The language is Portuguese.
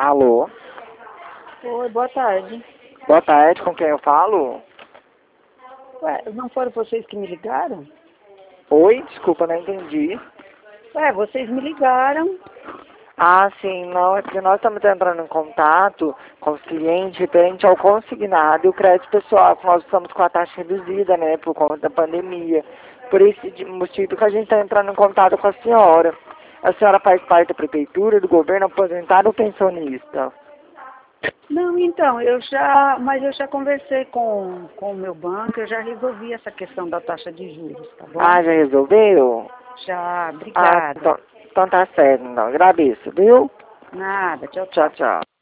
Alô? Oi, boa tarde. Boa tarde, com quem eu falo? Ué, não foram vocês que me ligaram? Oi, desculpa, não entendi. Ué, vocês me ligaram. Ah, sim, não, é porque nós estamos entrando em contato com os clientes referente ao consignado e o crédito pessoal, que nós estamos com a taxa reduzida, né, por conta da pandemia. Por esse motivo que a gente está entrando em contato com a senhora. A senhora faz parte da prefeitura, do governo aposentado ou pensionista? Não, então, mas eu já conversei com o meu banco, eu já resolvi essa questão da taxa de juros, tá bom? Ah, já resolveu? Já, Ah, obrigada. então tá certo, não. Agradeço, viu? Nada, tchau, Tchau, tchau. tchau.